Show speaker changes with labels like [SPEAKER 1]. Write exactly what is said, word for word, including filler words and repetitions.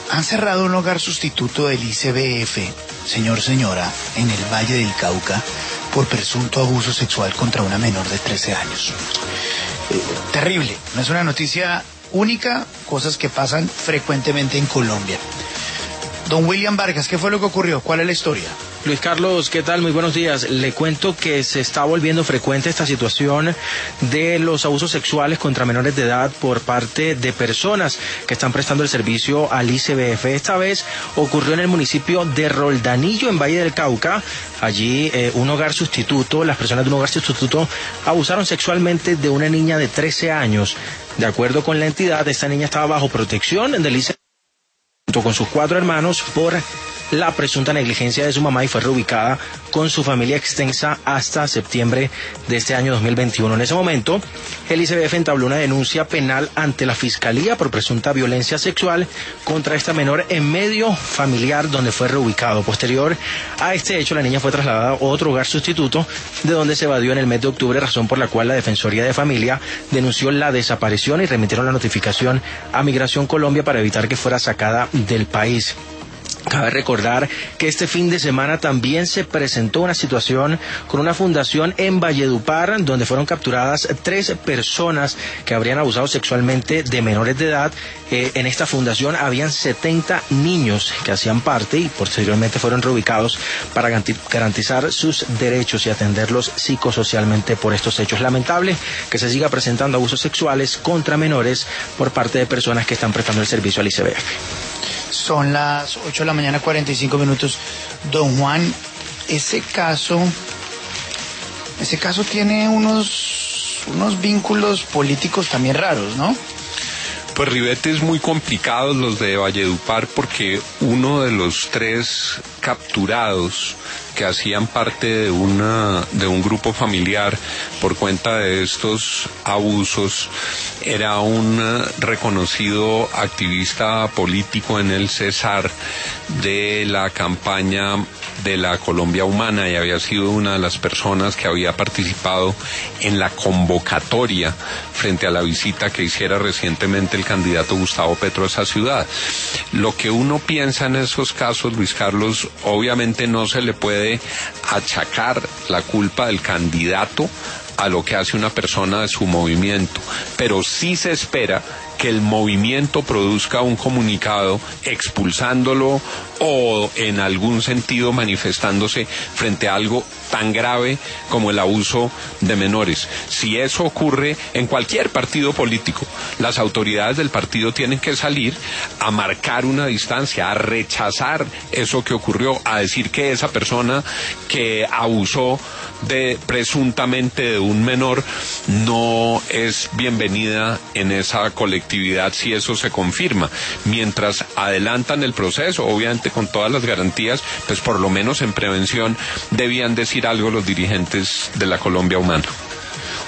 [SPEAKER 1] Han cerrado un hogar sustituto del I C B F, señor, señora, en el Valle del Cauca, por presunto abuso sexual contra una menor de trece años. Eh, terrible, no es una noticia única, cosas que pasan frecuentemente en Colombia. Don William Vargas, ¿qué fue lo que ocurrió? ¿Cuál es la historia?
[SPEAKER 2] Luis Carlos, ¿qué tal? Muy buenos días. Le cuento que se está volviendo frecuente esta situación de los abusos sexuales contra menores de edad por parte de personas que están prestando el servicio al I C B F. Esta vez ocurrió en el municipio de Roldanillo, en Valle del Cauca. Allí eh, un hogar sustituto, las personas de un hogar sustituto abusaron sexualmente de una niña de trece años. De acuerdo con la entidad, esta niña estaba bajo protección del I C B F junto con sus cuatro hermanos por la presunta negligencia de su mamá y fue reubicada con su familia extensa hasta septiembre de este año dos mil veintiuno. En ese momento, el I C B F entabló una denuncia penal ante la Fiscalía por presunta violencia sexual contra esta menor en medio familiar donde fue reubicado. Posterior a este hecho, la niña fue trasladada a otro hogar sustituto de donde se evadió en el mes de octubre, razón por la cual la Defensoría de Familia denunció la desaparición y remitieron la notificación a Migración Colombia para evitar que fuera sacada del país. Cabe recordar que este fin de semana también se presentó una situación con una fundación en Valledupar donde fueron capturadas tres personas que habrían abusado sexualmente de menores de edad. Eh, en esta fundación habían setenta niños que hacían parte y posteriormente fueron reubicados para garantizar sus derechos y atenderlos psicosocialmente por estos hechos. Lamentable que se siga presentando abusos sexuales contra menores por parte de personas que están prestando el servicio al I C B F.
[SPEAKER 1] Son las ocho de la mañana, cuarenta y cinco minutos. Don Juan, ese caso, ese caso tiene unos, unos vínculos políticos también raros, ¿no?
[SPEAKER 3] Pues ribetes muy complicados los de Valledupar porque uno de los tres capturados que hacían parte de una de un grupo familiar por cuenta de estos abusos era un reconocido activista político en el Cesar de la campaña de la Colombia Humana y había sido una de las personas que había participado en la convocatoria frente a la visita que hiciera recientemente el candidato Gustavo Petro a esa ciudad. Lo que uno piensa en esos casos, Luis Carlos, obviamente no se le puede achacar la culpa del candidato a lo que hace una persona de su movimiento, pero sí se espera que el movimiento produzca un comunicado expulsándolo o en algún sentido manifestándose frente a algo tan grave como el abuso de menores. Si eso ocurre en cualquier partido político, las autoridades del partido tienen que salir a marcar una distancia, a rechazar eso que ocurrió, a decir que esa persona que abusó de presuntamente de un menor no es bienvenida en esa colectividad si eso se confirma. Mientras adelantan el proceso, obviamente con todas las garantías, pues por lo menos en prevención debían decir algo los dirigentes de la Colombia Humana.